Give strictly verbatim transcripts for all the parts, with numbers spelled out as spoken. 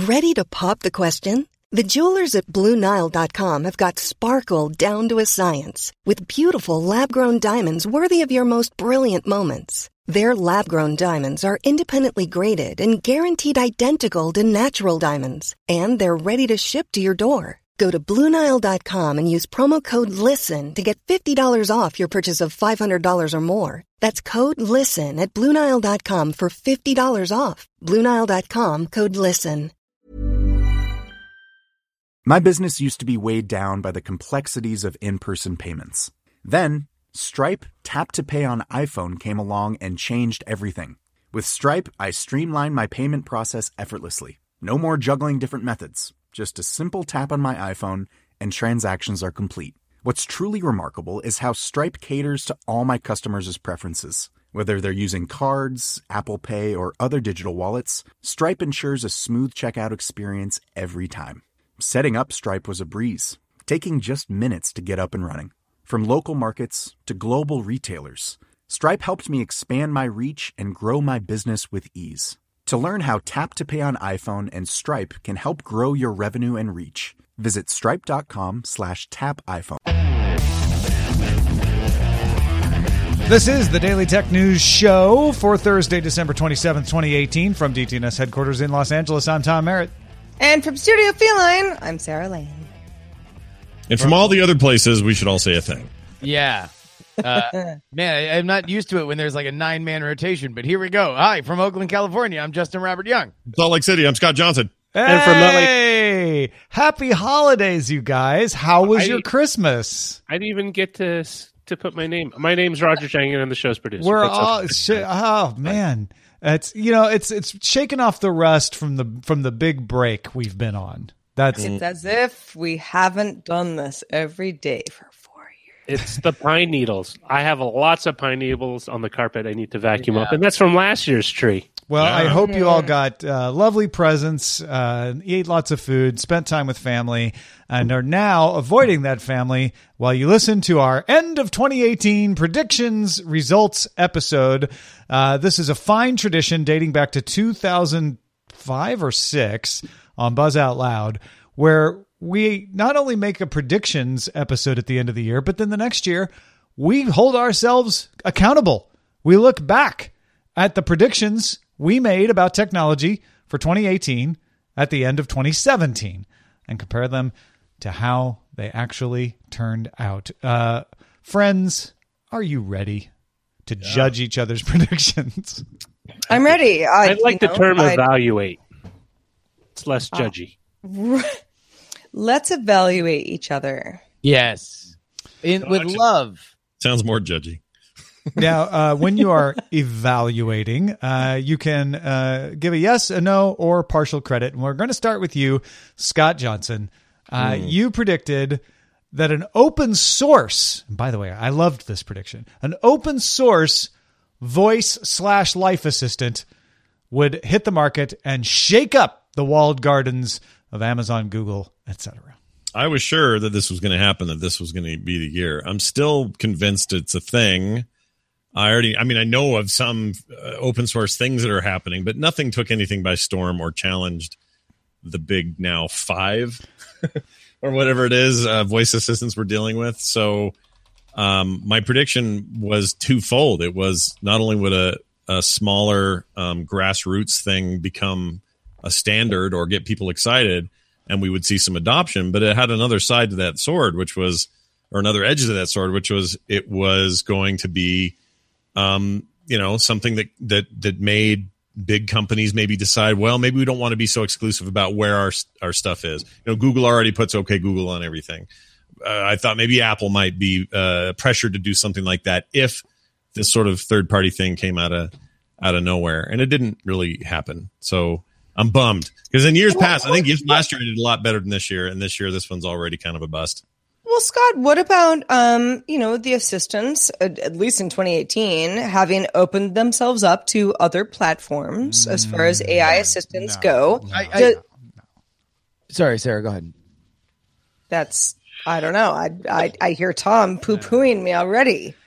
Ready to pop the question? The jewelers at Blue Nile dot com have got sparkle down to a science with beautiful lab-grown diamonds worthy of your most brilliant moments. Their lab-grown diamonds are independently graded and guaranteed identical to natural diamonds, and they're ready to ship to your door. Go to Blue Nile dot com and use promo code LISTEN to get fifty dollars off your purchase of five hundred dollars or more. That's code LISTEN at Blue Nile dot com for fifty dollars off. Blue Nile dot com, code LISTEN. My business used to be weighed down by the complexities of in-person payments. Then, Stripe Tap to Pay on iPhone came along and changed everything. With Stripe, I streamlined my payment process effortlessly. No more juggling different methods. Just a simple tap on my iPhone and transactions are complete. What's truly remarkable is how Stripe caters to all my customers' preferences. Whether they're using cards, Apple Pay, or other digital wallets, Stripe ensures a smooth checkout experience every time. Setting up Stripe was a breeze, taking just minutes to get up and running. From local markets to global retailers, Stripe helped me expand my reach and grow my business with ease. To learn how Tap to Pay on iPhone and Stripe can help grow your revenue and reach, visit stripe.com slash tap iPhone. This is the Daily Tech News Show for Thursday, December twenty-seventh, twenty eighteen. From D T N S headquarters in Los Angeles, I'm Tom Merritt. And from Studio Feline, I'm Sarah Lane. And from all the other places, we should all say a thing. Yeah. Uh, man, I'm not used to it when there's like a nine-man rotation, but here we go. Hi, from Oakland, California, I'm Justin Robert Young. Salt Lake City, I'm Scott Johnson. Hey! And from Hey! Happy holidays, you guys. How was I, your Christmas? I didn't even get to to put my name. My name's Roger Chang, and the show's producer. We're That's all sh- oh man. It's you know it's it's shaking off the rust from the from the big break we've been on. That's It's as if we haven't done this every day for four years. It's the pine needles. I have lots of pine needles on the carpet I need to vacuum yeah. up, and that's from last year's tree. Well, Yeah. I hope you all got uh, lovely presents, uh, ate lots of food, spent time with family, and are now avoiding that family while you listen to our end of twenty eighteen predictions results episode. Uh, this is a fine tradition dating back to two thousand five or six on Buzz Out Loud, where we not only make a predictions episode at the end of the year, but then the next year we hold ourselves accountable. We look back at the predictions we made about technology for twenty eighteen at the end of twenty seventeen and compare them to how they actually turned out. Uh, friends, are you ready to yeah. judge each other's predictions? I'm ready. I, I'd like the know, term I'd... evaluate. It's less judgy. Uh, let's evaluate each other. Yes. In, with love. Sounds more judgy. Now, uh, when you are evaluating, uh, you can uh, give a yes, a no, or partial credit. And we're going to start with you, Scott Johnson. Uh, mm. You predicted that an open source, and by the way, I loved this prediction, an open source voice slash life assistant would hit the market and shake up the walled gardens of Amazon, Google, et cetera. I was sure that this was going to happen, that this was going to be the year. I'm still convinced it's a thing. I already, I mean, I know of some uh, open source things that are happening, but nothing took anything by storm or challenged the big now five or whatever it is uh, voice assistants we're dealing with. So um, my prediction was twofold. It was not only would a, a smaller um, grassroots thing become a standard or get people excited and we would see some adoption, but it had another side to that sword, which was, or another edge to that sword, which was it was going to be Um, you know, something that, that, that made big companies maybe decide, well, maybe we don't want to be so exclusive about where our, our stuff is. You know, Google already puts OK Google on everything. Uh, I thought maybe Apple might be uh, pressured to do something like that if this sort of third party thing came out of, out of nowhere. And it didn't really happen. So I'm bummed because in years past, I think last year it did a lot better than this year. And this year, this one's already kind of a bust. Well, Scott, what about, um, you know, the assistants, at, at least in twenty eighteen, having opened themselves up to other platforms mm, as far as A I assistants no, go? No, I, I, Do, sorry, Sarah, go ahead. That's, I don't know. I, I, I hear Tom poo-pooing me already.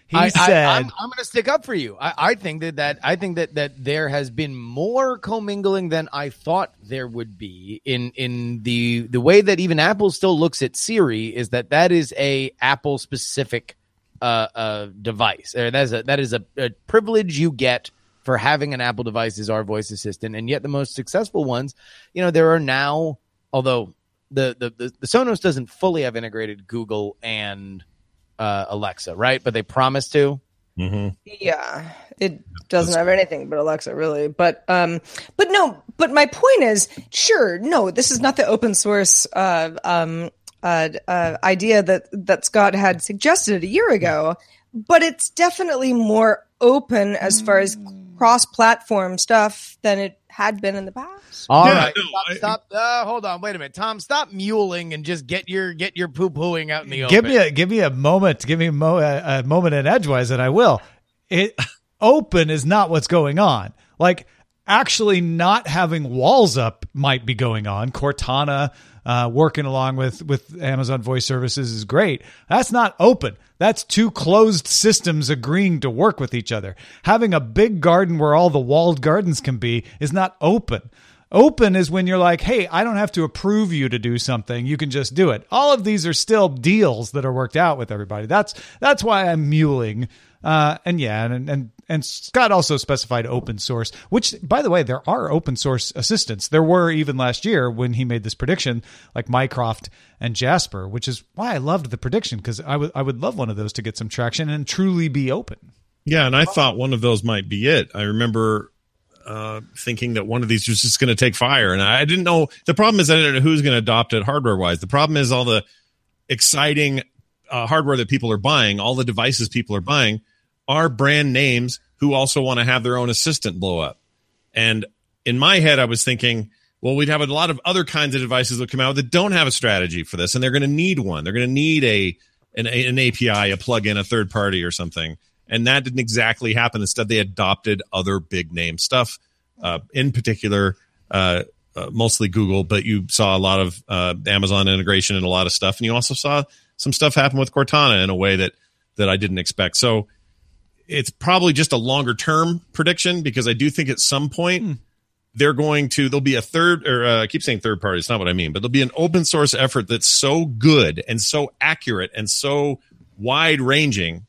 He I, said, I, I'm, I'm going to stick up for you. I, I think that, that I think that, that there has been more commingling than I thought there would be in in the the way that even Apple still looks at Siri is that that is a Apple specific uh, uh, device. Or that is a that is a, a privilege you get for having an Apple device is our voice assistant, and yet the most successful ones, you know, there are now, although the the the, the Sonos doesn't fully have integrated Google and Uh, Alexa, right? But they promise to. Mm-hmm. Yeah, it doesn't have anything but Alexa, really. But um, but no. But my point is, sure, no, this is not the open source uh, um, uh, uh, idea that that Scott had suggested a year ago. But it's definitely more open as far as cross-platform stuff than it had been in the past. All Yeah, right, no, stop. I- stop. Uh, hold on, wait a minute, Tom. Stop muling and just get your get your poo pooing out in the give open. me a give me a moment, give me a, mo- a, a moment in Edgewise, and I will. It open is not what's going on. Like actually, not having walls up might be going on. Cortana uh, working along with with Amazon Voice Services is great. That's not open. That's two closed systems agreeing to work with each other. Having a big garden where all the walled gardens can be is not open. Open is when you're like, hey, I don't have to approve you to do something. You can just do it. All of these are still deals that are worked out with everybody. That's that's why I'm muling. Uh, and yeah, and, and and Scott also specified open source, which, by the way, there are open source assistants. There were even last year when he made this prediction, like Mycroft and Jasper, which is why I loved the prediction, because I would I would love one of those to get some traction and truly be open. Yeah, and I thought one of those might be it. I remember uh, thinking that one of these was just going to take fire, and I didn't know. The problem is I didn't know who's going to adopt it hardware-wise. The problem is all the exciting uh, hardware that people are buying, all the devices people are buying, are brand names who also want to have their own assistant blow up. And in my head, I was thinking, well, we'd have a lot of other kinds of devices that come out that don't have a strategy for this, and they're going to need one. They're going to need a an, an A P I, a plugin, a third party or something. And that didn't exactly happen. Instead, they adopted other big name stuff, uh, in particular, uh, uh, mostly Google, but you saw a lot of uh, Amazon integration and a lot of stuff. And you also saw some stuff happen with Cortana in a way that that I didn't expect. So it's probably just a longer term prediction, because I do think at some point hmm. they're going to, there'll be a third, or uh, I keep saying third party, it's not what I mean, but there'll be an open source effort that's so good and so accurate and so wide ranging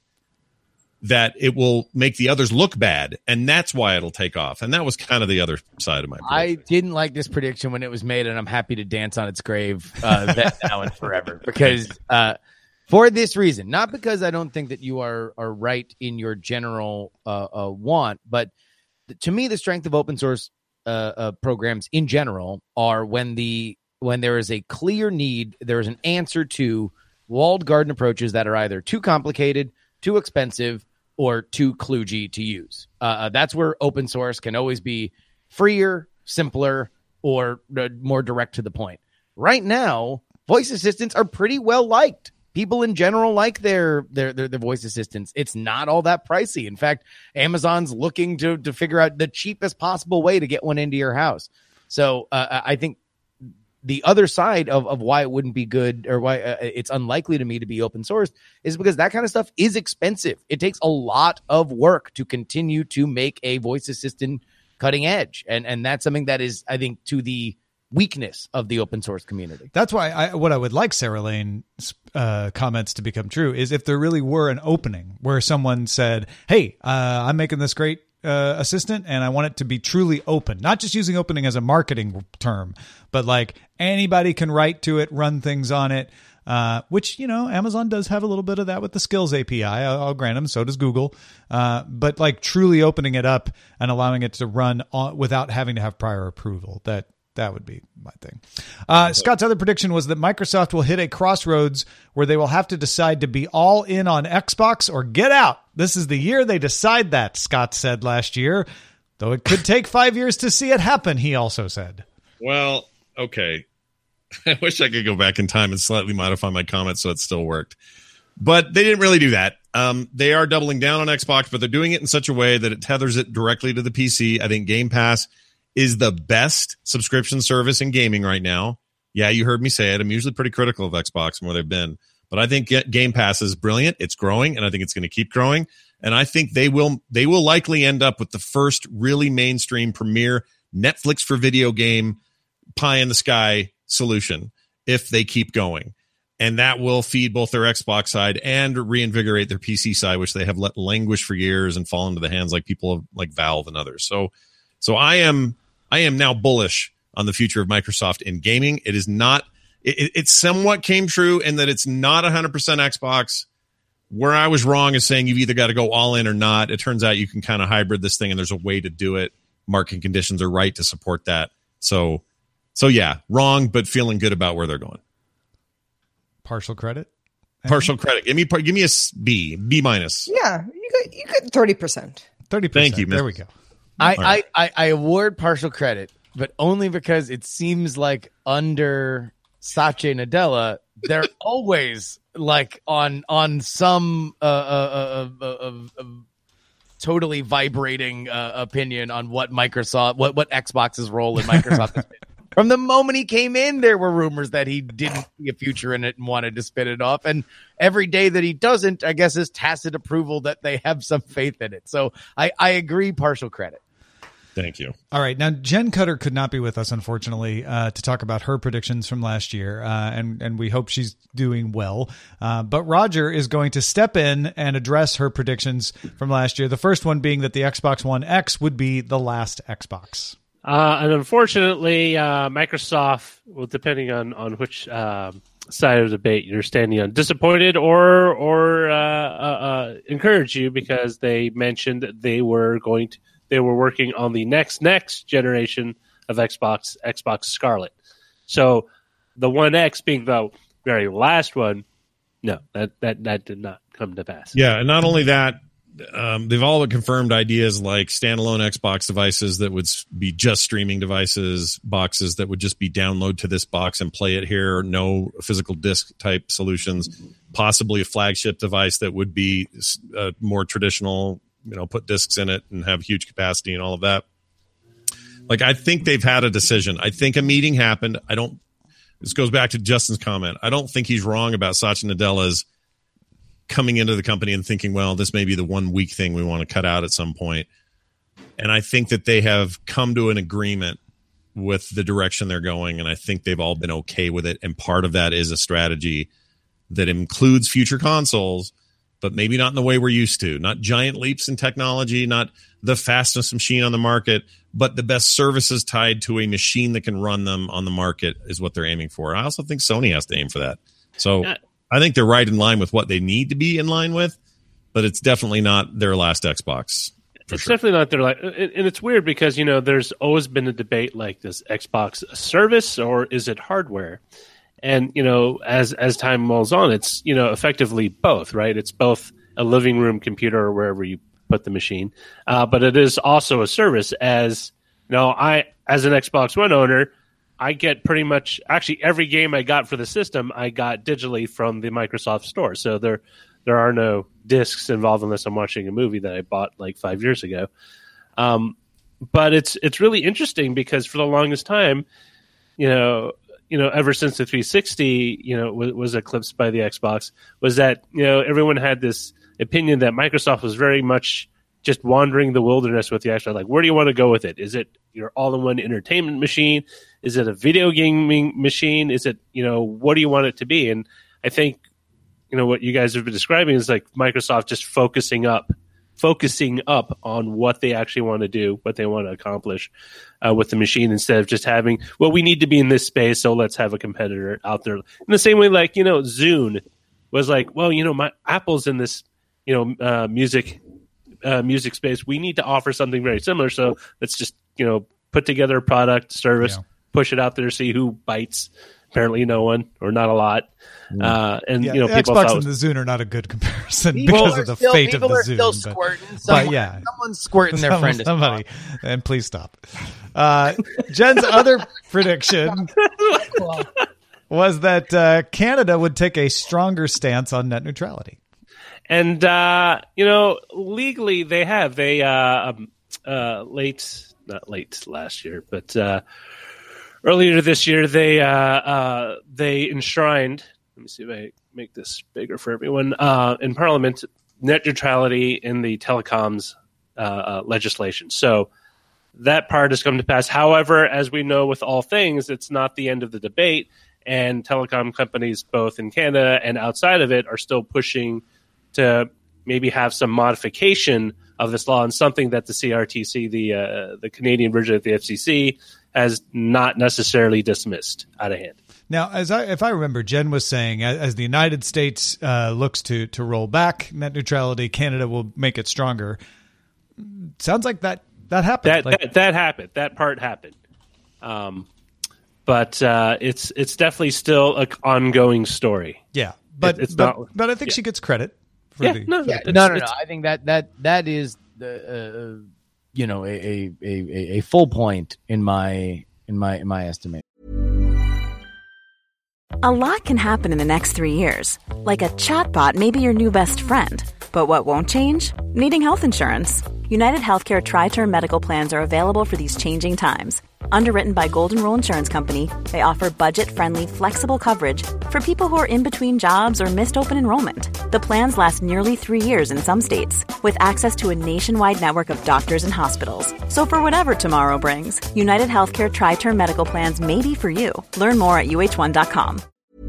that it will make the others look bad, and that's why it'll take off. And that was kind of the other side of my prediction. I didn't like this prediction when it was made, and I'm happy to dance on its grave uh, that now and forever, because uh, for this reason, not because I don't think that you are are right in your general uh, uh, want, but th- to me, the strength of open source uh, uh, programs in general are when the when there is a clear need, there is an answer to walled garden approaches that are either too complicated, too expensive, or too kludgy to use. Uh, that's where open source can always be freer, simpler, or uh, more direct to the point. Right now, voice assistants are pretty well liked. People in general like their, their their their voice assistants. It's not all that pricey. In fact, Amazon's looking to to figure out the cheapest possible way to get one into your house. So uh, I think the other side of, of why it wouldn't be good, or why uh, it's unlikely to me to be open source, is because that kind of stuff is expensive. It takes a lot of work to continue to make a voice assistant cutting edge. And, and that's something that is, I think, to the weakness of the open source community. That's why I, what I would like Sarah Lane's uh, comments to become true is if there really were an opening where someone said, hey, uh, I'm making this great Uh, assistant, and I want it to be truly open, not just using opening as a marketing term, but like anybody can write to it, run things on it, uh, which, you know, Amazon does have a little bit of that with the Skills A P I. I'll, I'll grant them. So does Google. Uh, but like truly opening it up and allowing it to run on, without having to have prior approval. That That would be my thing. Uh, Scott's other prediction was that Microsoft will hit a crossroads where they will have to decide to be all in on Xbox or get out. This is the year they decide that, Scott said last year, though it could take five years to see it happen, he also said. Well, okay. I wish I could go back in time and slightly modify my comments so it still worked. But they didn't really do that. Um, they are doubling down on Xbox, but they're doing it in such a way that it tethers it directly to the P C. I think Game Pass is the best subscription service in gaming right now. Yeah, you heard me say it. I'm usually pretty critical of Xbox and where they've been. But I think Game Pass is brilliant. It's growing, and I think it's going to keep growing. And I think they will they will likely end up with the first really mainstream premier Netflix for video game pie in the sky solution if they keep going. And that will feed both their Xbox side and reinvigorate their P C side, which they have let languish for years and fall into the hands like people like Valve and others. So, so I am I am now bullish on the future of Microsoft in gaming. It is not. It, it somewhat came true in that it's not one hundred percent Xbox. Where I was wrong is saying you've either got to go all in or not. It turns out you can kind of hybrid this thing, and there's a way to do it. Market conditions are right to support that. So, so yeah, wrong, but feeling good about where they're going. Partial credit. Partial credit. Give me give me a B, B minus. Yeah, you got you got thirty percent. Thirty percent. Thank you. There we go. I, right. I, I, I award partial credit, but only because it seems like under Satya Nadella, they're always like on on some uh, uh, uh, uh, uh, totally vibrating uh, opinion on what Microsoft, what what Xbox's role in Microsoft has been. From the moment he came in, there were rumors that he didn't see a future in it and wanted to spin it off. And every day that he doesn't, I guess, is tacit approval that they have some faith in it. So I, I agree, partial credit. Thank you. All right. Now, Jen Cutter could not be with us, unfortunately, uh, to talk about her predictions from last year. Uh, and, and we hope she's doing well. Uh, but Roger is going to step in and address her predictions from last year. The first one being that the Xbox One X would be the last Xbox. Uh, and unfortunately, uh, Microsoft, well, depending on, on which uh, side of the debate you're standing on, disappointed or or uh, uh, uh, encourage you because they mentioned that they were going to they were working on the next next generation of Xbox, Xbox Scarlet. So the One X being the very last one, no, that that, that did not come to pass. Yeah, and not only that. Um, they've all confirmed ideas like standalone Xbox devices that would be just streaming devices, boxes that would just be download to this box and play it here, no physical disc type solutions, possibly a flagship device that would be uh, more traditional, you know, put discs in it and have huge capacity and all of that. Like, I think they've had a decision. I think a meeting happened. I don't, this goes back to Justin's comment. I don't think he's wrong about Satya Nadella's coming into the company and thinking, well, this may be the one weak thing we want to cut out at some point. And I think that they have come to an agreement with the direction they're going, and I think they've all been okay with it. And part of that is a strategy that includes future consoles, but maybe not in the way we're used to. Not giant leaps in technology, not the fastest machine on the market, but the best services tied to a machine that can run them on the market is what they're aiming for. I also think Sony has to aim for that. So uh, I think they're right in line with what they need to be in line with, but it's definitely not their last Xbox. It's sure. definitely not their last. And it's weird because, you know, there's always been a debate like, this Xbox a service or is it hardware? And, you know, as as time rolls on, it's, you know, effectively both, right? It's both a living room computer or wherever you put the machine, uh, but it is also a service. As, you know, I, as an Xbox One owner, I get pretty much actually every game I got for the system, I got digitally from the Microsoft Store. So there there are no discs involved unless I'm watching a movie that I bought like five years ago. Um, but it's it's really interesting because for the longest time, you know, you know, ever since the three sixty, you know, was, was eclipsed by the Xbox, was that, you know, everyone had this opinion that Microsoft was very much just wandering the wilderness with the Xbox. Like, where do you want to go with it? Is it your all-in-one entertainment machine? Is it a video gaming machine? Is it, you know, what do you want it to be? And I think, you know, what you guys have been describing is like Microsoft just focusing up, focusing up on what they actually want to do, what they want to accomplish uh, with the machine instead of just having, well, we need to be in this space, so let's have a competitor out there. In the same way, like, you know, Zune was like, well, you know, my Apple's in this, you know, uh, music Uh, music space. We need to offer something very similar. So let's just, you know, put together a product, service, yeah. push it out there, see who bites. Apparently no one, or not a lot. Uh, and, yeah, you know, the people Xbox thought and the Zune are not a good comparison people because of the still, fate of the are Zune. Still but, squirting. Someone, But yeah, someone's squirting their Someone, friend. Somebody, and please stop. Uh, Jen's other prediction was that uh, Canada would take a stronger stance on net neutrality. And, uh, you know, legally they have. They, uh, um, uh, late, not late last year, but uh, earlier this year, they uh, uh, they enshrined, let me see if I make this bigger for everyone. Uh, in Parliament, net neutrality in the telecoms uh, uh, legislation. So that part has come to pass. However, as we know with all things, it's not the end of the debate, and telecom companies both in Canada and outside of it are still pushing to maybe have some modification of this law, and something that the C R T C, the uh, the Canadian version of the F C C, has not necessarily dismissed out of hand. Now, as I, if I remember, Jen was saying, as, as the United States uh, looks to to roll back net neutrality, Canada will make it stronger. Sounds like that that happened. That like, that, that happened. That part happened. Um, but uh, it's it's definitely still an ongoing story. Yeah, but it, it's but, not. but I think yeah. she gets credit. For Yeah, the, no, Yeah, it's- no, no, no. it's- I think that that that is the uh, you know a, a a a full point in my in my in my estimate. A lot can happen in the next three years. Like a chatbot may be your new best friend. But what won't change? Needing health insurance. United Healthcare Tri-Term Medical Plans are available for these changing times. Underwritten by Golden Rule Insurance Company, they offer budget-friendly, flexible coverage for people who are in between jobs or missed open enrollment. The plans last nearly three years in some states, with access to a nationwide network of doctors and hospitals. So for whatever tomorrow brings, United Healthcare Tri-Term Medical Plans may be for you. Learn more at U H one dot com.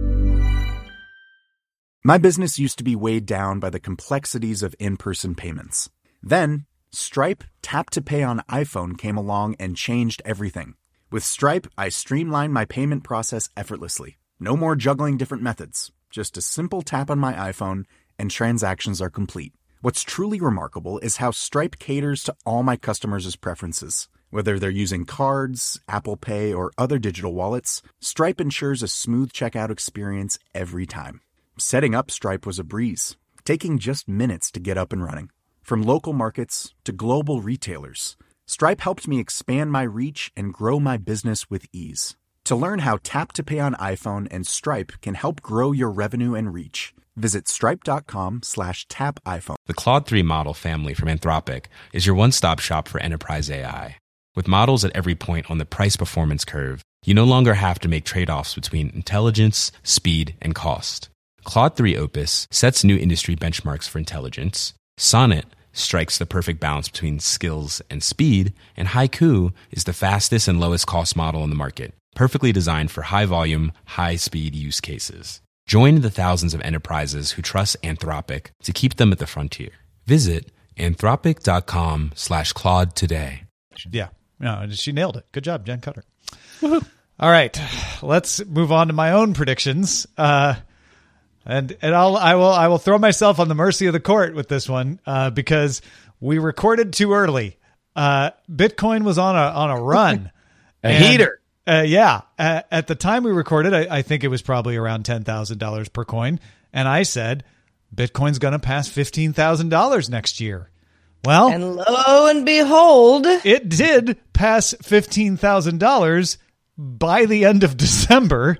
My business used to be weighed down by the complexities of in-person payments. Then, Stripe Tap to Pay on iPhone came along and changed everything. With Stripe, I streamlined my payment process effortlessly. No more juggling different methods. Just a simple tap on my iPhone and transactions are complete. What's truly remarkable is how Stripe caters to all my customers' preferences. Whether they're using cards, Apple Pay, or other digital wallets, Stripe ensures a smooth checkout experience every time. Setting up Stripe was a breeze, taking just minutes to get up and running. From local markets to global retailers, Stripe helped me expand my reach and grow my business with ease. To learn how Tap to Pay on iPhone and Stripe can help grow your revenue and reach, visit stripe.com slash tap iPhone. The Claude three model family from Anthropic is your one-stop shop for enterprise A I. With models at every point on the price-performance curve, you no longer have to make trade-offs between intelligence, speed, and cost. Claude three Opus sets new industry benchmarks for intelligence. Sonnet strikes the perfect balance between skills and speed. And Haiku is the fastest and lowest cost model in the market, perfectly designed for high-volume, high-speed use cases. Join the thousands of enterprises who trust Anthropic to keep them at the frontier. Visit anthropic.com slash Claude today. Yeah, no, she nailed it. Good job, Jen Cutter. All right, let's move on to my own predictions. Uh, and and I'll I will I will throw myself on the mercy of the court with this one uh, because we recorded too early. Uh, Bitcoin was on a on a run, A And, heater. Uh, yeah, uh, at the time we recorded, I, I think it was probably around ten thousand dollars per coin, and I said Bitcoin's going to pass fifteen thousand dollars next year. Well, And lo and behold, it did pass fifteen thousand dollars by the end of December.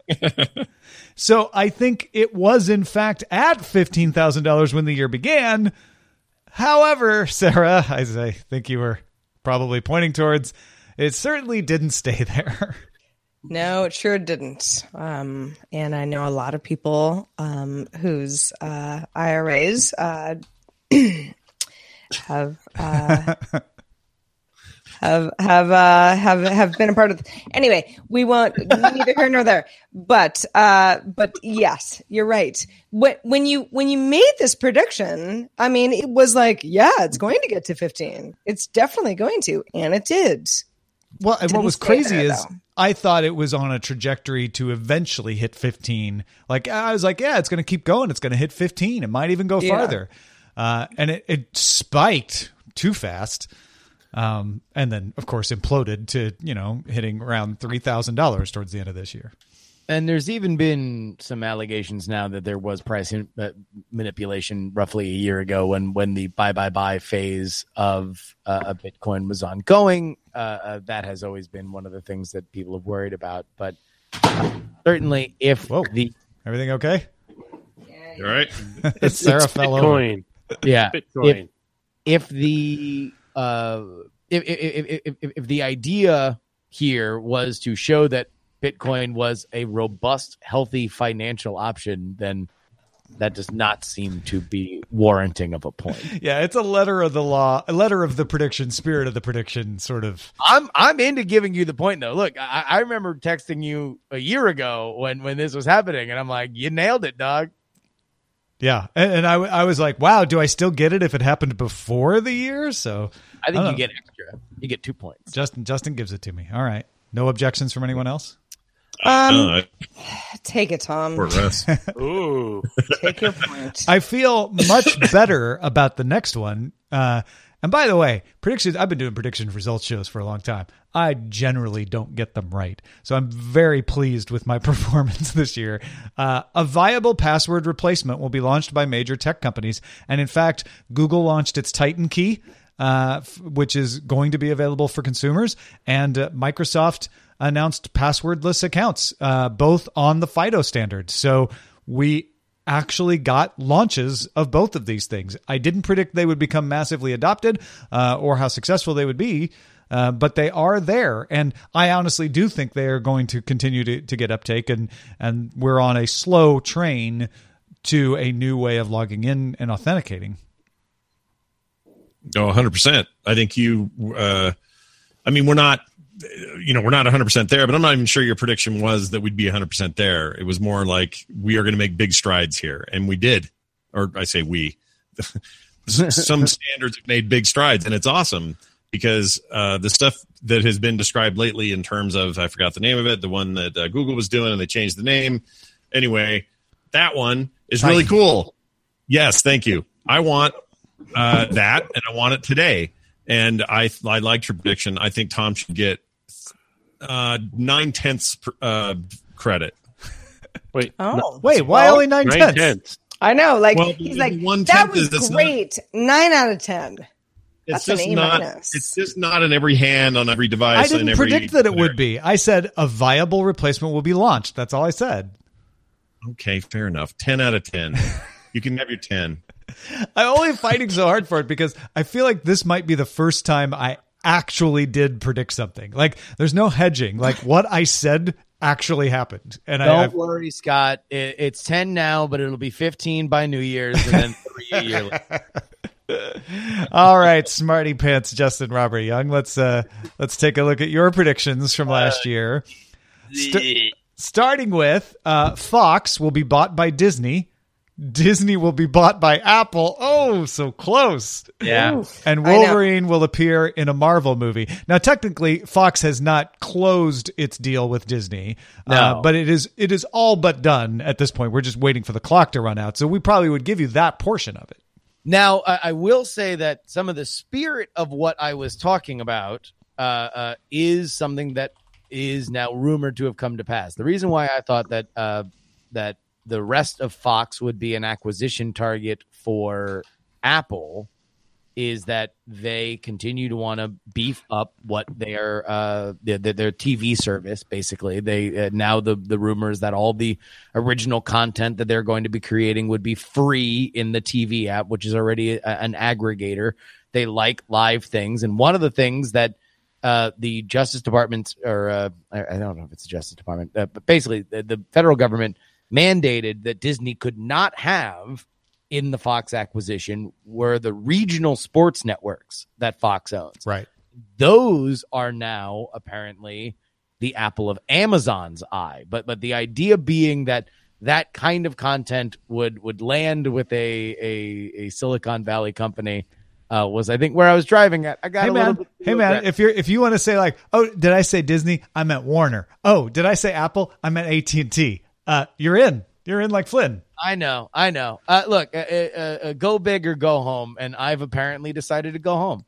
So I think it was, in fact, at fifteen thousand dollars when the year began. However, Sarah, as I think you were probably pointing towards, it certainly didn't stay there. no, it sure didn't. Um, and I know a lot of people um, whose uh, I R As uh, have uh, have have uh, have have been a part of. Anyway, we won't neither here nor there. But uh, but yes, you're right. When when you when you made this prediction, I mean, it was like, yeah, it's going to get to fifteen. It's definitely going to, and it did. Well, and what Didn't was stay crazy there, is though. I thought it was on a trajectory to eventually hit fifteen. Like I was like, yeah, it's going to keep going. It's going to hit fifteen. It might even go Yeah. farther. Uh, and it, it spiked too fast. Um, and then, of course, imploded to, you know, hitting around three thousand dollars towards the end of this year. And there's even been some allegations now that there was price in, uh, manipulation roughly a year ago when, when the buy, buy, buy phase of uh, a Bitcoin was ongoing. Uh, uh, that has always been one of the things that people have worried about. But uh, certainly if Whoa. the Everything okay? All right. Sarah it's fell over. Bitcoin. yeah, Bitcoin. if, if the uh, if, if, if, if, if the idea here was to show that Bitcoin was a robust, healthy financial option, then that does not seem to be warranting of a point. Yeah, it's a letter of the law, a letter of the prediction, spirit of the prediction, sort of. I'm I'm into giving you the point though. Look, I, I remember texting you a year ago when when this was happening, and I'm like, you nailed it, dog. Yeah, and, and I I was like, wow, do I still get it if it happened before the year? So I think I you know. get extra. You get two points. Justin Justin gives it to me. All right, no objections from anyone else. Um, Uh, take it, Tom. for us. Ooh. Take your point. I feel much better about the next one. Uh, and by the way, predictions, I've been doing prediction results shows for a long time. I generally don't get them right. So I'm very pleased with my performance this year. Uh, a viable password replacement will be launched by major tech companies. And in fact, Google launched its Titan Key, uh, f- which is going to be available for consumers. And uh, Microsoft announced passwordless accounts, uh, both on the FIDO standard. So we actually got launches of both of these things. I didn't predict they would become massively adopted uh, or how successful they would be, uh, but they are there. And I honestly do think they are going to continue to, to get uptake, and, and we're on a slow train to a new way of logging in and authenticating. Oh, one hundred percent. I think you, uh, I mean, we're not, you know, we're not one hundred percent there, but I'm not even sure your prediction was that we'd be one hundred percent there. It was more like we are going to make big strides here. And we did. Or I say we. Some standards have made big strides, and it's awesome because uh, the stuff that has been described lately in terms of, I forgot the name of it, the one that uh, Google was doing and they changed the name. Anyway, that one is really cool. Yes, thank you. I want uh, that, and I want it today. And I I liked your prediction. I think Tom should get uh, nine tenths uh, credit. Wait. Oh. Wait, why Well, only nine Nine tenths? tenths. I know. Like, Well, he's like, one that tenth was is- it's not- great. Nine out of ten. It's That's an just A not. minus. It's just not in every hand on every I device. didn't and every, predict that it would be. I said a viable replacement will be launched. That's all I said. Okay, fair enough. Ten out of ten. You can have your ten. I'm only fighting so hard for it because I feel like this might be the first time I actually did predict something. Like, there's no hedging. Like, what I said actually happened. And I, Don't I've- worry, Scott. It, it's ten now, but it'll be fifteen by New Year's, and then three a year later. all right, smarty pants, Justin Robert Young. Let's uh, let's take a look at your predictions from last year. St- starting with uh, Fox will be bought by Disney. Disney will be bought by Apple. Oh, so close. Yeah. And I know. Wolverine will appear in a Marvel movie. Now, technically, Fox has not closed its deal with Disney, uh, No. but it is it is all but done at this point. We're just waiting for the clock to run out. So we probably would give you that portion of it. Now, I, I will say that some of the spirit of what I was talking about uh, uh, is something that is now rumored to have come to pass. The reason why I thought that uh, that the rest of Fox would be an acquisition target for Apple is that they continue to want to beef up what their uh their, their, their T V service. Basically, they uh, now the the rumors that all the original content that they're going to be creating would be free in the T V app, which is already a, an aggregator. They like live things, and one of the things that uh the Justice Department, or uh, I, I don't know if it's the Justice Department, uh, but basically the, the federal government mandated that Disney could not have in the Fox acquisition were the regional sports networks that Fox owns. Right. Those are now apparently the apple of Amazon's eye. But but the idea being that that kind of content would would land with a a, a Silicon Valley company uh, was, I think, where I was driving at. I got Hey a man, little bit hey man, if you're if you want to say like, oh, did I say Disney? I meant Warner. Oh, did I say Apple? I meant A T and T. Uh, you're in. You're in like Flynn. I know, I know. Uh, look, uh, uh, uh, go big or go home, and I've apparently decided to go home.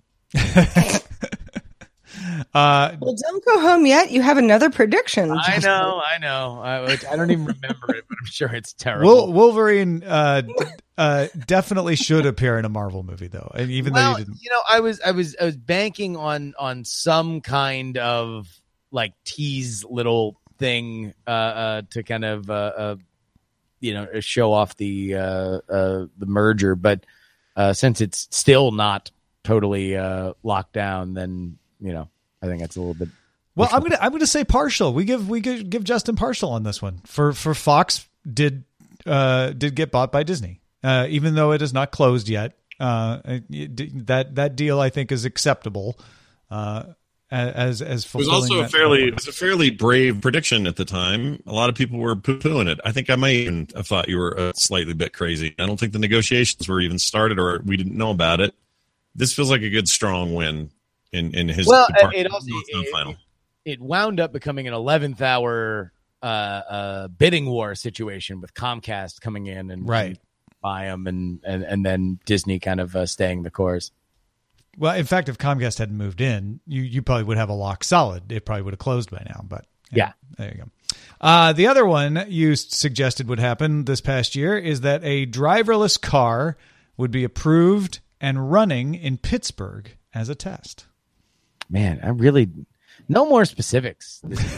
Uh, Well, don't go home yet. You have another prediction. I Justin. know, I know. I, which I don't even remember it, but I'm sure it's terrible. Wol- Wolverine uh, d- uh, definitely should appear in a Marvel movie, though, and even well, though you didn't. you know, I was, I was, I was banking on on some kind of like tease little thing uh, uh, to kind of uh, uh, you know show off the uh, uh, the merger, but uh, since it's still not totally uh, locked down, then you know, I think that's a little bit. Well, I'm gonna I'm gonna say partial. We give we give, give Justin partial on this one. For for Fox did uh, did get bought by Disney, uh, even though it is not closed yet. Uh, it, that that deal I think is acceptable. Uh, as as it was fulfilling also a that fairly program. it was a fairly brave prediction at the time. A lot of people were poo pooing it. I think I might even have thought you were a slightly bit crazy. I don't think the negotiations were even started, or we didn't know about it. This feels like a good strong win in in his well. department. It also Not it, final. it, it wound up becoming an eleventh hour uh, uh, bidding war situation with Comcast coming in and right. and buy them, and, and and then Disney kind of uh, staying the course. Well, in fact, if Comcast hadn't moved in, you, you probably would have a lock solid. It probably would have closed by now. But yeah, there you go. Uh, the other one you suggested would happen this past year is that a driverless car would be approved and running in Pittsburgh as a test. Man, I really no more specifics.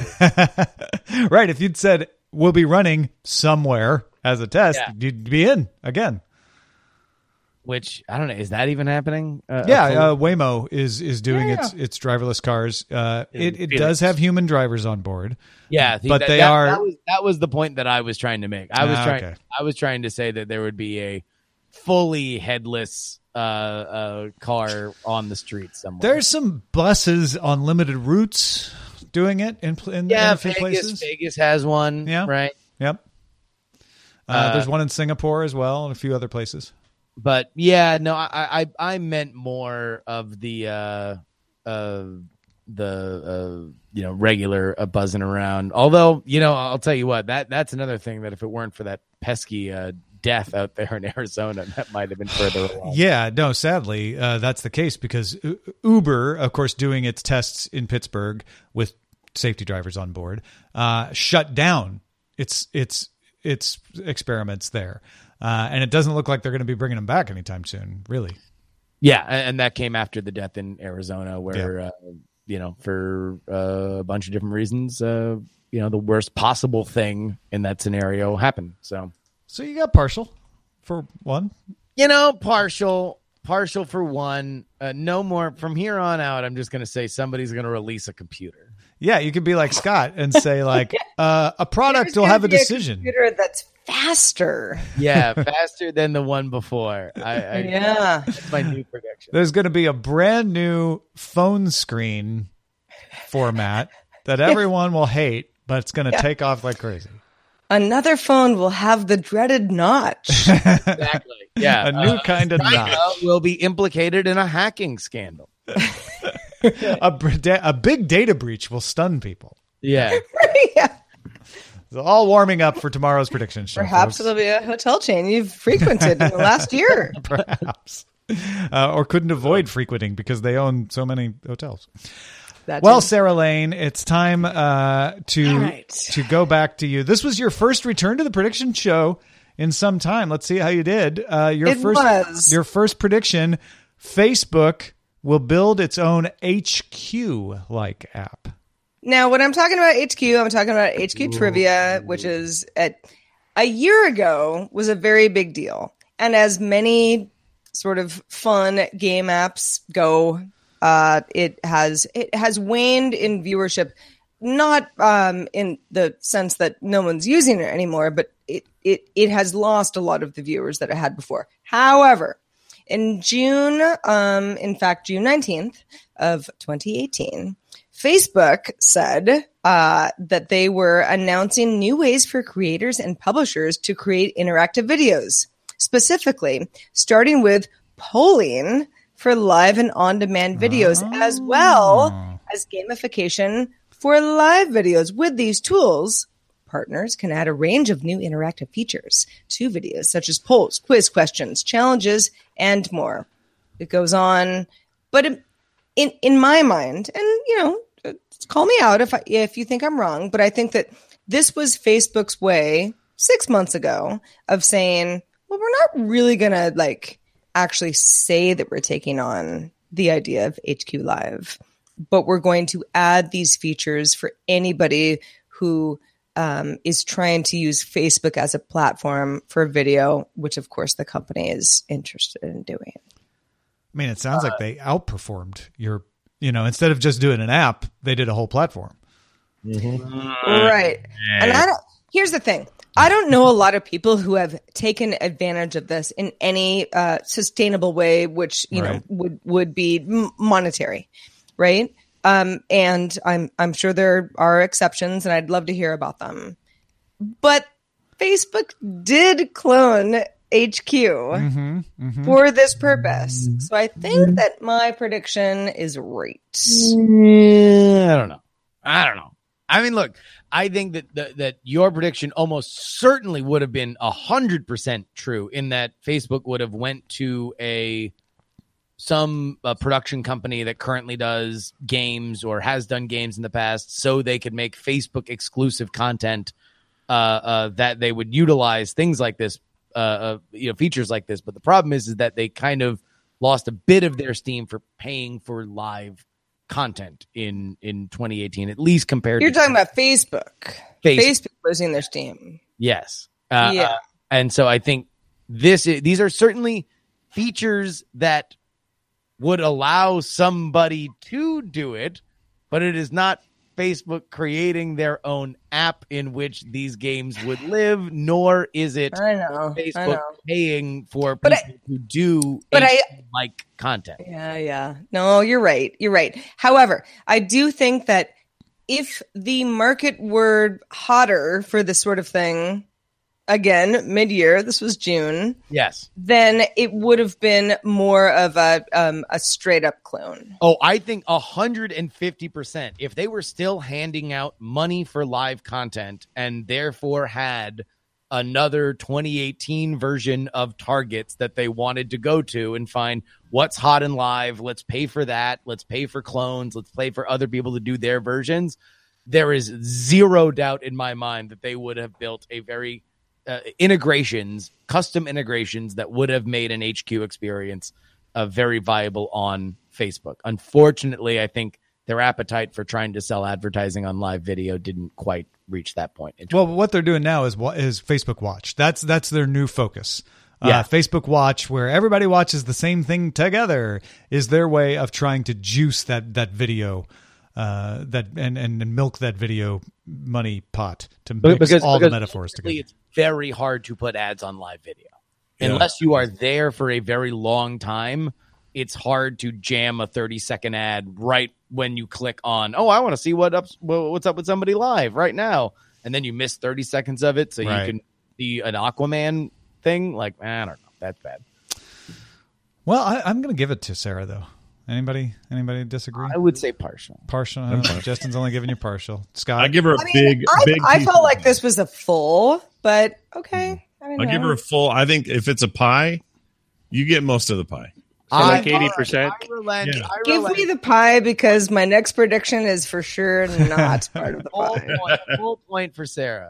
Right. If you'd said we'll be running somewhere as a test, Yeah. you'd be in again. Which I don't know. Is that even happening? Uh, Yeah, full- uh, Waymo is is doing Yeah. its its driverless cars. Uh, In it it Phoenix. does have human drivers on board. yeah. see, but that, they that, are- That was, that was the point that I was trying to make. I was Ah, trying. okay. I was trying to say that there would be a fully headless uh, uh, car on the street somewhere. There's some buses on limited routes doing it in pl- in, yeah, in a few Vegas. places. Vegas has one. Yeah. right. Yep. Uh, Uh, there's one in Singapore as well, and a few other places. But yeah, no, I I, I meant more of the uh, uh, the uh, you know regular uh, buzzing around. Although you know, I'll tell you what, that that's another thing that if it weren't for that pesky uh, death out there in Arizona, that might have been further along. Yeah, no, sadly, uh, that's the case because U- Uber, of course, doing its tests in Pittsburgh with safety drivers on board, uh, shut down its its its experiments there. Uh, and it doesn't look like they're going to be bringing them back anytime soon, really. Yeah, and and that came after the death in Arizona, where uh, you know, for uh, a bunch of different reasons, uh, you know, the worst possible thing in that scenario happened. So, So you got partial for one. you know, partial, partial for one. Uh, no more from here on out. I'm just going to say somebody's going to release a computer. Yeah, you could be like Scott and say like uh, a product There's will gonna have a be decision. computer that's faster. Yeah, faster than the one before. I, I Yeah. that's my new prediction. There's going to be a brand new phone screen format that everyone will hate, but it's going to take off like crazy. Another phone will have the dreaded notch. Exactly. Yeah, A new uh, kind of China notch. will be implicated in a hacking scandal. A, br- da- a big data breach will stun people. Yeah. Yeah. It's all warming up for tomorrow's prediction show. Perhaps folks. it'll be a hotel chain you've frequented in the last year. Perhaps. Uh, or couldn't avoid frequenting because they own so many hotels. That Well, too. Sarah Lane, it's time uh, to All right. to go back to you. This was your first return to the prediction show in some time. Let's see how you did. Uh, your It first, was. your first prediction: Facebook will build its own H Q-like app. Now, when I'm talking about H Q, I'm talking about H Q Trivia, which is at a year ago was a very big deal. And as many sort of fun game apps go, uh, it has it has waned in viewership, not um, in the sense that no one's using it anymore, but it, it it has lost a lot of the viewers that it had before. However, in June, um, in fact, June nineteenth of twenty eighteen, Facebook said uh, that they were announcing new ways for creators and publishers to create interactive videos, specifically starting with polling for live and on-demand videos, as well as gamification for live videos. With these tools, partners can add a range of new interactive features to videos, such as polls, quiz questions, challenges, and more. It goes on, but it, in in my mind, and you know, call me out if I, if you think I'm wrong, but I think that this was Facebook's way six months ago of saying, well, we're not really gonna like actually say that we're taking on the idea of H Q Live, but we're going to add these features for anybody who um, is trying to use Facebook as a platform for video, which of course the company is interested in doing. I mean, it sounds like they outperformed your, you know, instead of just doing an app, they did a whole platform. Right. And I don't, here's the thing. I don't know a lot of people who have taken advantage of this in any uh, sustainable way, which you Right. know would would be m- monetary, right? Um, and I'm I'm sure there are exceptions, and I'd love to hear about them. But Facebook did clone H Q Mm-hmm, mm-hmm. for this purpose, so I think that my prediction is right. Yeah, I don't know. I don't know. I mean, look, I think that the, that your prediction almost certainly would have been a hundred percent true in that Facebook would have went to a some uh, production company that currently does games or has done games in the past, so they could make Facebook exclusive content uh, uh, that they would utilize things like this, uh, uh, you know, features like this. But the problem is, is that they kind of lost a bit of their steam for paying for live content in in twenty eighteen, at least compared You're to talking about Facebook. Facebook. Facebook losing their steam. Yes. Uh, Yeah. uh, and so I think this is, these are certainly features that would allow somebody to do it, but it is not Facebook creating their own app in which these games would live, nor is it I know. I Facebook know. paying for But people to do but I- like content. Yeah, yeah. No, you're right. You're right. However, I do think that if the market were hotter for this sort of thing, again, mid-year, this was June, Yes. then it would have been more of a um, a straight-up clone. Oh, I think one hundred fifty percent. If they were still handing out money for live content and therefore had another twenty eighteen version of targets that they wanted to go to and find what's hot and live, let's pay for that. Let's pay for clones. Let's pay for other people to do their versions. There is zero doubt in my mind that they would have built a very uh, integrations, custom integrations that would have made an H Q experience uh, very viable on Facebook. Unfortunately, I think their appetite for trying to sell advertising on live video didn't quite reach that point. Well, what they're doing now is wa- is Facebook Watch. That's that's their new focus. Yeah. Uh, Facebook Watch, where everybody watches the same thing together, is their way of trying to juice that that video, uh, that and, and and milk that video money pot to mix because all because the metaphors together. It's very hard to put ads on live video Yeah. unless you are there for a very long time. It's hard to jam a thirty second ad right when you click on, oh, I want to see what up, what's up with somebody live right now. And then you miss thirty seconds of it. So Right. you can see an Aquaman thing. Like, I don't know. That's bad. Well, I, I'm going to give it to Sarah though. Anybody? Anybody disagree? I would say partial. Partial. I don't know. Justin's only giving you partial. Scott, I give her a I mean, big, I, big. I piece felt of- like this was a full, but okay. I don't I'll know. give her a full. I think if it's a pie, you get most of the pie. So like I- eighty percent. I relent. Yeah. I Give relent. me the pie because my next prediction is for sure not part of the full pie. point, full point for Sarah.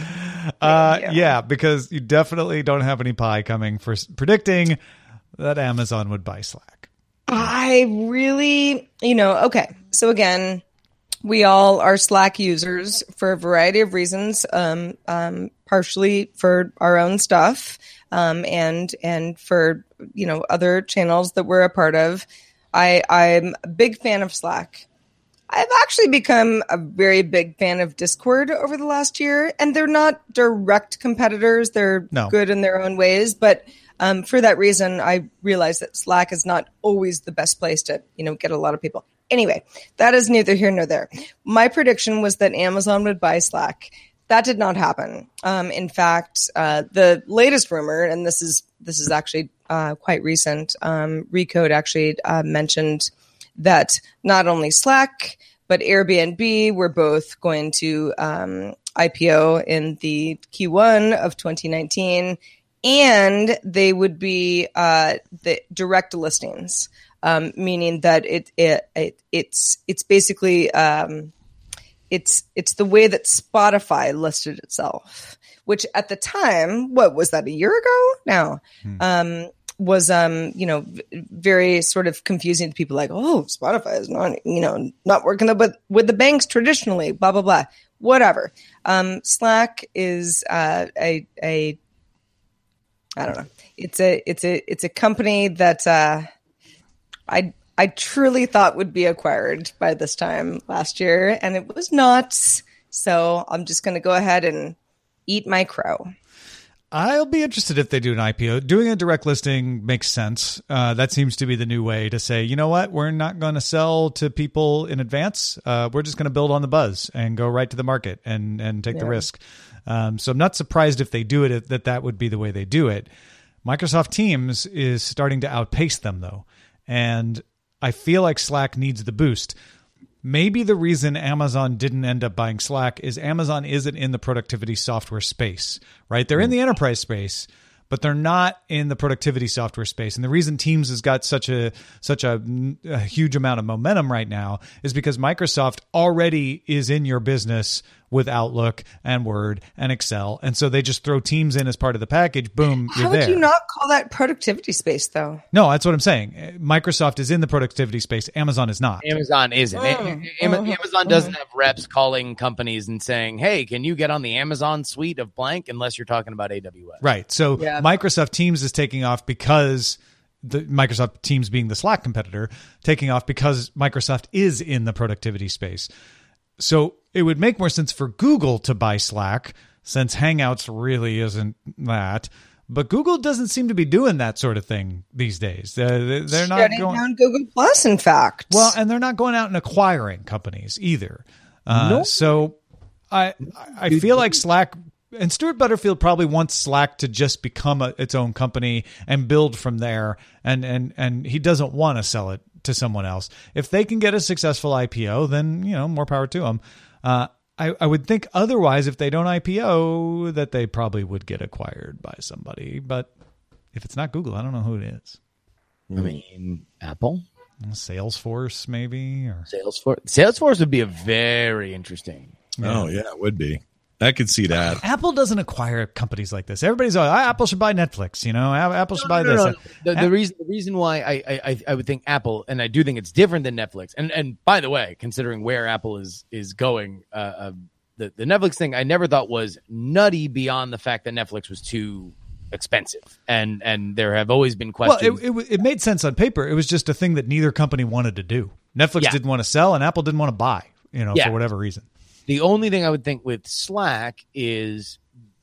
Uh, Yeah. yeah, because you definitely don't have any pie coming for s- predicting that Amazon would buy Slack. I really, you know, okay. So again, we all are Slack users for a variety of reasons. Um, um, partially for our own stuff, um, and and for you know other channels that we're a part of. I I'm a big fan of Slack. I've actually become a very big fan of Discord over the last year, and they're not direct competitors. They're No. good in their own ways, but um, for that reason, I realize that Slack is not always the best place to, you know, get a lot of people. Anyway, that is neither here nor there. My prediction was that Amazon would buy Slack. That did not happen. Um, in fact, uh, the latest rumor, and this is this is actually uh, quite recent, um, Recode actually uh, mentioned that not only Slack, but Airbnb were both going to um, I P O in the Q one of twenty nineteen, and they would be uh, the direct listings, um, meaning that it, it, it it's it's basically um, it's it's the way that Spotify listed itself, which at the time, what was that, a year ago? No. Um, was um you know v- very sort of confusing to people, like, oh, Spotify is not you know not working with with the banks traditionally, blah blah blah, whatever. Um, Slack is uh, a a I don't know. It's a it's a it's a company that uh, I I truly thought would be acquired by this time last year, and it was not. So I'm just going to go ahead and eat my crow. I'll be interested if they do an I P O. Doing a direct listing makes sense. Uh, that seems to be the new way to say, you know what, we're not going to sell to people in advance. Uh, we're just going to build on the buzz and go right to the market and, and take yeah. the risk. Um, so I'm not surprised if they do it, that that would be the way they do it. Microsoft Teams is starting to outpace them, though. And I feel like Slack needs the boost. Maybe the reason Amazon didn't end up buying Slack is Amazon isn't in the productivity software space, right? They're in the enterprise space, but they're not in the productivity software space. And the reason Teams has got such a such a, a huge amount of momentum right now is because Microsoft already is in your business with Outlook and Word and Excel. And so they just throw Teams in as part of the package. Boom, you're How would there. you not call that productivity space, though? No, that's what I'm saying. Microsoft is in the productivity space. Amazon is not. Amazon isn't. Oh, Am- uh-huh, Amazon doesn't have reps calling companies and saying, hey, can you get on the Amazon suite of blank, unless you're talking about A W S. Right. So Yeah. Microsoft Teams is taking off because the Microsoft Teams being the Slack competitor, taking off because Microsoft is in the productivity space. So it would make more sense for Google to buy Slack, since Hangouts really isn't that. But Google doesn't seem to be doing that sort of thing these days. Uh, they're not Shutting going down Google Plus, in fact. well, and they're not going out and acquiring companies either. Uh, Nope. So I I feel like Slack and Stuart Butterfield probably wants Slack to just become a, its own company and build from there. And and and he doesn't want to sell it to someone else. If they can get a successful I P O, then, you know, more power to them. Uh, I, I would think otherwise, if they don't I P O, that they probably would get acquired by somebody. But if it's not Google, I don't know who it is. I mean, Apple, Salesforce, maybe, or Salesforce. Salesforce would be a very interesting. Oh, yeah, it would be. I could see that. Apple doesn't acquire companies like this. Everybody's like, "Ah, Apple should buy Netflix. You know, Apple should buy No, no, this. no. The, the reason the reason why I, I I would think Apple, and I do think it's different than Netflix. And and by the way, considering where Apple is is going, uh, uh, the the Netflix thing I never thought was nutty beyond the fact that Netflix was too expensive, and and there have always been Well, questions. it, it it made sense on paper. It was just a thing that neither company wanted to do. Netflix Yeah. didn't want to sell, and Apple didn't want to buy. You know, Yeah. for whatever reason. The only thing I would think with Slack is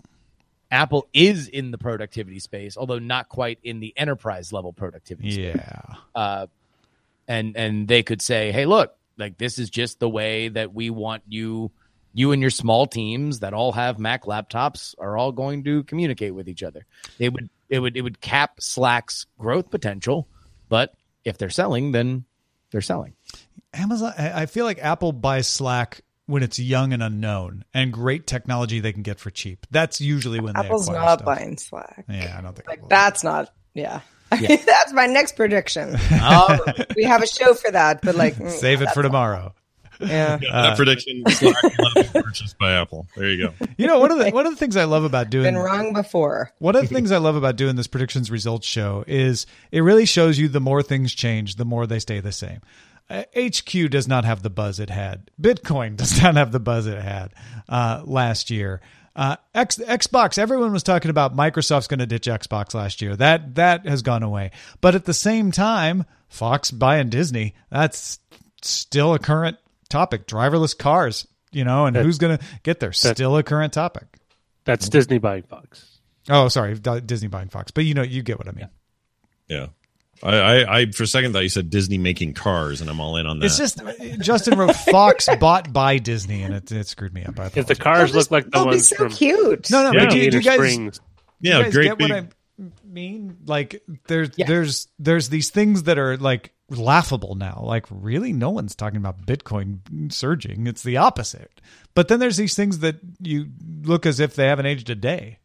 Apple is in the productivity space, although not quite in the enterprise level productivity space. Yeah. Uh, and and they could say, hey, look, like this is just the way that we want you, you and your small teams that all have Mac laptops are all going to communicate with each other. They would it would it would cap Slack's growth potential, but if they're selling, then they're selling. Amazon. I I feel like Apple buys Slack when it's young and unknown, and great technology they can get for cheap. That's usually when Apple's they acquire not stuff. buying Slack. Yeah, I don't think Like Apple- that's not. Yeah. Yeah. That's my next prediction. Oh, We have a show for that, but like mm, Save it for tomorrow. yeah. Yeah, that prediction Slack will not be purchased by Apple. There you go. You know, one of the one of the things I love about doing Been wrong before. One of the things I love about doing this predictions results show is it really shows you the more things change, the more they stay the same. Uh, H Q does not have the buzz it had. Bitcoin does not have the buzz it had uh, last year. Uh, X, Xbox, everyone was talking about Microsoft's going to ditch Xbox last year. That that has gone away. But at the same time, Fox buying Disney, that's still a current topic. Driverless cars, you know, and That- who's going to get there? Still a current topic. That's Disney buying Fox. Oh, sorry, D- Disney buying Fox. But you know, you get what I mean. Yeah. I, I, I, for a second, thought you said Disney making cars, and I'm all in on that. It's just Justin wrote Fox bought by Disney, and it, it screwed me up. I If the apologize. cars look like the They'll be ones so from cute. No, no, yeah, but do, you- do you guys, Springs. do yeah, you guys great get big. what I mean? Like there's Yeah. there's there's these things that are like laughable now. Like really, no one's talking about Bitcoin surging. It's the opposite. But then there's these things that you look as if they haven't aged a day.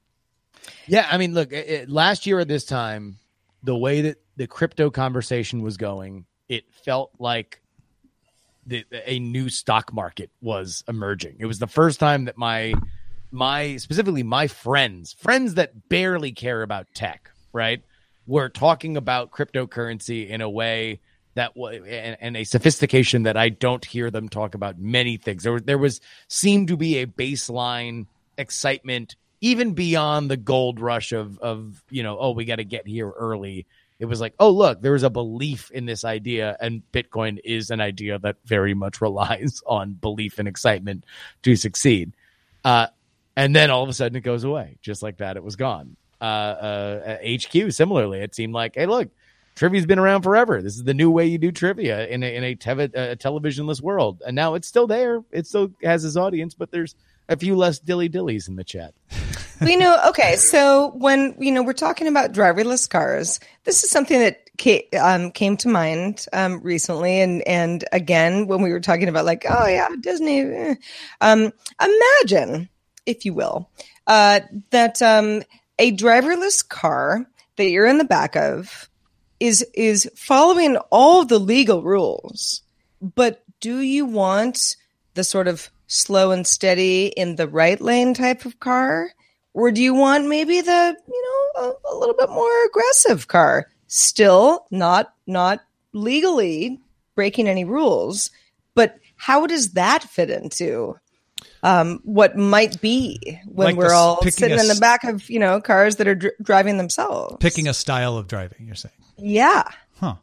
yeah. I mean, look, it, it- last year at this time, the way that the crypto conversation was going, it felt like the, a new stock market was emerging. It was the first time that my my specifically my friends, friends that barely care about tech, right, were talking about cryptocurrency in a way that was and, and a sophistication that I don't hear them talk about many things. There was there was seemed to be a baseline excitement even beyond the gold rush of of you know, oh, we got to get here early. It was like, oh, look, there's a belief in this idea, and Bitcoin is an idea that very much relies on belief and excitement to succeed. Uh, and then all of a sudden it goes away, just like that. It was gone. Uh, uh, H Q, similarly, it seemed like, hey, look, trivia's been around forever. This is the new way you do trivia in a, in a, tev- a televisionless world. And now it's still there. It still has its audience, but there's a few less dilly-dillies in the chat. Well, you know, okay, so when, you know, we're talking about driverless cars, this is something that came, um, came to mind um, recently. And, and again, when we were talking about like, oh, yeah, Disney, eh. um, imagine, if you will, uh, that um, a driverless car that you're in the back of is is following all of the legal rules. But do you want the sort of slow and steady in the right lane type of car? Or do you want maybe the, you know, a, a little bit more aggressive car? Still not not legally breaking any rules, but how does that fit into um, what might be when Like we're the- all picking sitting a in the s- back of, you know, cars that are dr- driving themselves? Picking a style of driving, you're saying? Yeah. Huh.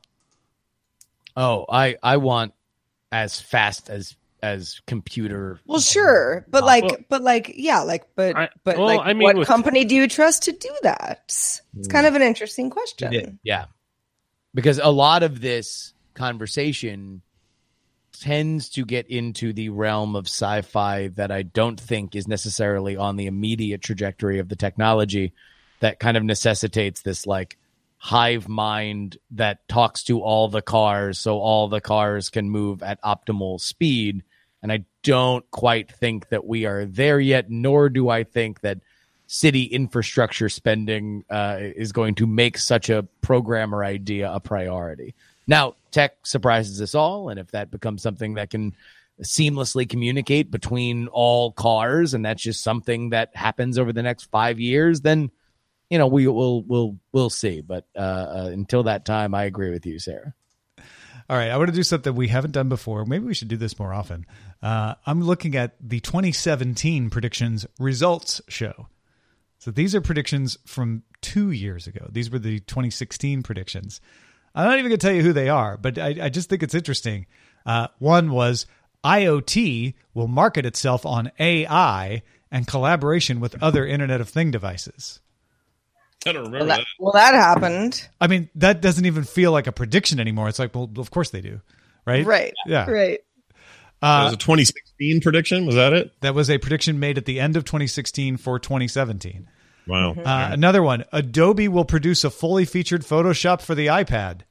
Oh, I, I want as fast as as computer. Well, sure, but like, Well- but like, yeah, like, but I- but well, like, I mean, what with- company do you trust to do that? It's kind of an interesting question. Yeah. Because a lot of this conversation tends to get into the realm of sci-fi that I don't think is necessarily on the immediate trajectory of the technology, that kind of necessitates this like hive mind that talks to all the cars so all the cars can move at optimal speed. And I don't quite think that we are there yet, nor do I think that city infrastructure spending uh, is going to make such a programmer idea a priority. Now, tech surprises us all, and if that becomes something that can seamlessly communicate between all cars, and that's just something that happens over the next five years, then you know we will we'll we'll see. But uh, uh, until that time, I agree with you, Sarah. All right, I want to do something we haven't done before. Maybe we should do this more often. Uh, I'm looking at the twenty seventeen predictions results show. So these are predictions from two years ago. These were the twenty sixteen predictions. I'm not even going to tell you who they are, but I, I just think it's interesting. Uh, one was IoT will market itself on A I and collaboration with other Internet of Thing devices. I don't remember Well, that, that. well, that happened. I mean, that doesn't even feel like a prediction anymore. It's like, well, of course they do, right? Right. Yeah. Right. That Uh, was a twenty sixteen prediction. Was that it? that was a prediction made at the end of twenty sixteen for twenty seventeen. Wow. Uh, another one, Adobe will produce a fully featured Photoshop for the iPad.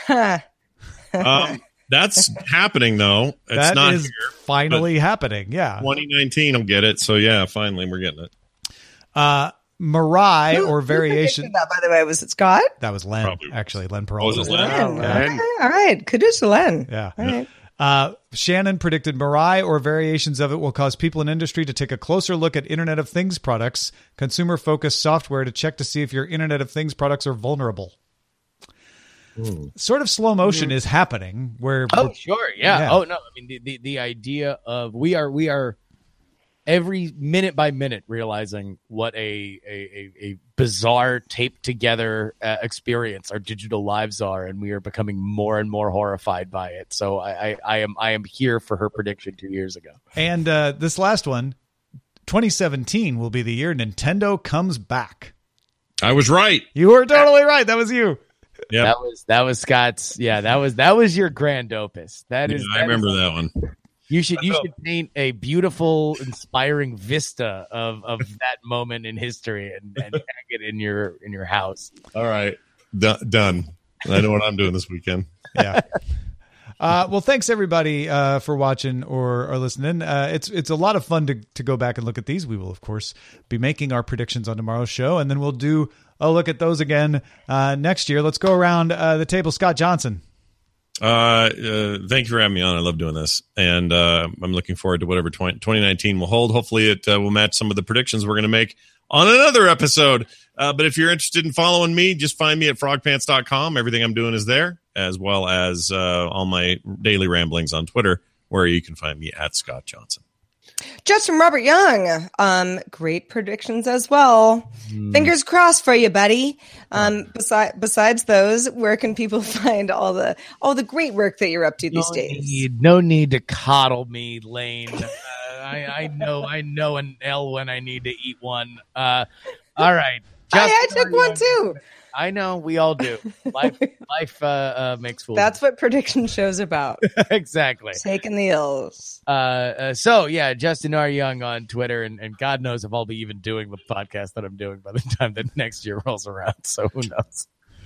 um, that's happening though. It's That not is here. finally happening. Yeah. twenty nineteen will get it. So yeah, finally we're getting it. Uh, Mirai Who- or who variation. predicted that, by the way, was it Scott? That was Len, Probably. actually. Len Oh, was Peralta. it Len? Len. Okay. All right. Kudos to Len. Yeah. All right. Uh, Shannon predicted Mirai or variations of it will cause people in industry to take a closer look at Internet of Things products, consumer-focused software to check to see if your Internet of Things products are vulnerable. Sort of slow motion is happening where Oh, sure, yeah. Yeah. Oh no, I mean the, the the idea of we are we are every minute by minute realizing what a a, a, a bizarre taped together uh, experience our digital lives are, and we are becoming more and more horrified by it. So I, I, I am I am here for her prediction two years ago. And uh, this last one, twenty seventeen will be the year Nintendo comes back. I was right. You were totally right. That was you. Yeah. That was that was Scott's. Yeah, that was that was your grand opus. That is. I that remember is- that one. You should you should paint a beautiful, inspiring vista of, of that moment in history and, and hang it in your in your house. All right. D- done. I know what I'm doing this weekend. Yeah. Uh, well, thanks everybody uh, for watching or, or listening. Uh, it's it's a lot of fun to, to go back and look at these. We will, of course, be making our predictions on tomorrow's show, and then we'll do a look at those again uh, next year. Let's go around uh, the table. Scott Johnson. Uh, uh, thank you for having me on. I love doing this, and uh, I'm looking forward to whatever twenty, twenty nineteen will hold. Hopefully, it uh, will match some of the predictions we're going to make on another episode. Uh, but if you're interested in following me, just find me at frog pants dot com. Everything I'm doing is there, as well as uh, all my daily ramblings on Twitter, where you can find me at Scott Johnson. Justin Robert Young, um, great predictions as well. Hmm. Fingers crossed for you, buddy. Um, besides, besides those, where can people find all the all the great work that you're up to these no days? Need, no need to coddle me, Lane. Uh, I, I know, I know an L when I need to eat one. Uh, all right. I, I took one too. I know, we all do. Life, life uh, uh, makes fools. That's what prediction show's about. Exactly. Taking the L's. Uh, uh, so yeah, Justin R. Young on Twitter, and, and God knows if I'll be even doing the podcast that I'm doing by the time that next year rolls around. So who knows?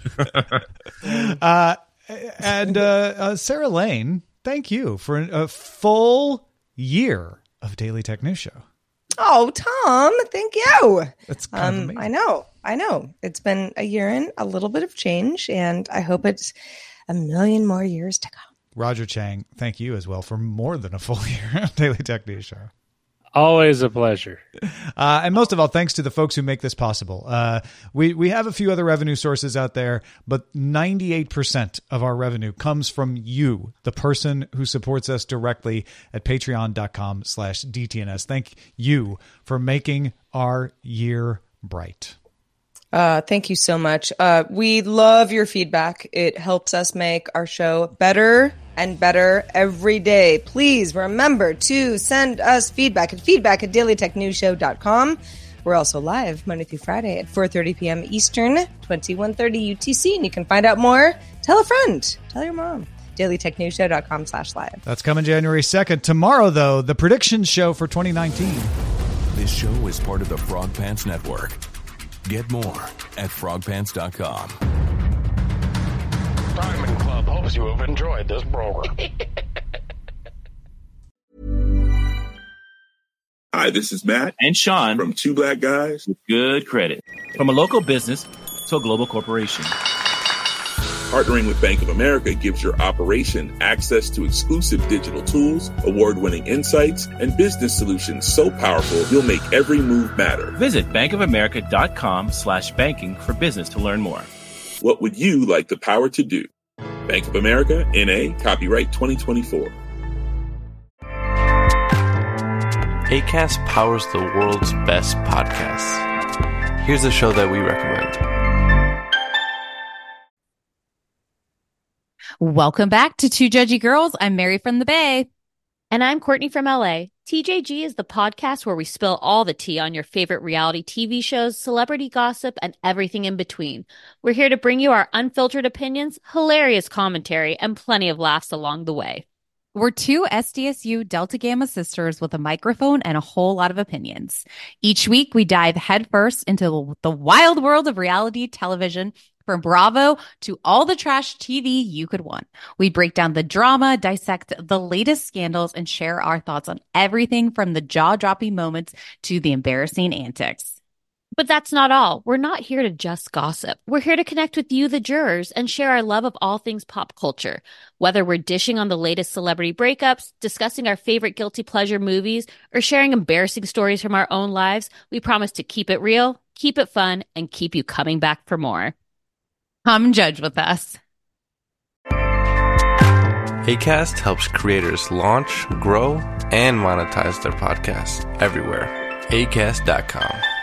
uh, and uh, uh, Sarah Lane, thank you for a full year of Daily Tech News Show. Oh, Tom, thank you. That's kind um, of I know, I know. It's been a year and a little bit of change, and I hope it's a million more years to come. Roger Chang, thank you as well for more than a full year of Daily Tech News Show. Always a pleasure. Uh, and most of all, thanks to the folks who make this possible. Uh, we, we have a few other revenue sources out there, but ninety-eight percent of our revenue comes from you, the person who supports us directly at patreon.com slash DTNS. Thank you for making our year bright. Uh, thank you so much. Uh, we love your feedback. It helps us make our show better and better every day. Please remember to send us feedback at feedback at daily tech news show dot com. We're also live Monday through Friday at four thirty p.m. Eastern, twenty-one thirty U T C. And you can find out more. Tell a friend. Tell your mom. daily tech news show dot com slash live. That's coming January second. Tomorrow, though, the predictions show for twenty nineteen. This show is part of the Frog Pants Network. Get more at frog pants dot com. Diamond Club hopes you have enjoyed this program. Hi, this is Matt and Sean from Two Black Guys with Good Credit. From a local business to a global corporation. Partnering with Bank of America gives your operation access to exclusive digital tools, award-winning insights, and business solutions so powerful you'll make every move matter. Visit bankofamerica.com slash banking for business to learn more. What would you like the power to do? Bank of America, N A, copyright twenty twenty-four. Acast powers the world's best podcasts. Here's a show that we recommend. Welcome back to Two Judgy Girls. I'm Mary from the Bay. And I'm Courtney from L A. T J G is the podcast where we spill all the tea on your favorite reality T V shows, celebrity gossip, and everything in between. We're here to bring you our unfiltered opinions, hilarious commentary, and plenty of laughs along the way. We're two S D S U Delta Gamma sisters with a microphone and a whole lot of opinions. Each week, we dive headfirst into the wild world of reality television, from Bravo to all the trash T V you could want. We break down the drama, dissect the latest scandals, and share our thoughts on everything from the jaw-dropping moments to the embarrassing antics. But that's not all. We're not here to just gossip. We're here to connect with you, the jurors, and share our love of all things pop culture. Whether we're dishing on the latest celebrity breakups, discussing our favorite guilty pleasure movies, or sharing embarrassing stories from our own lives, we promise to keep it real, keep it fun, and keep you coming back for more. Come judge with us. Acast helps creators launch, grow, and monetize their podcasts everywhere. acast dot com.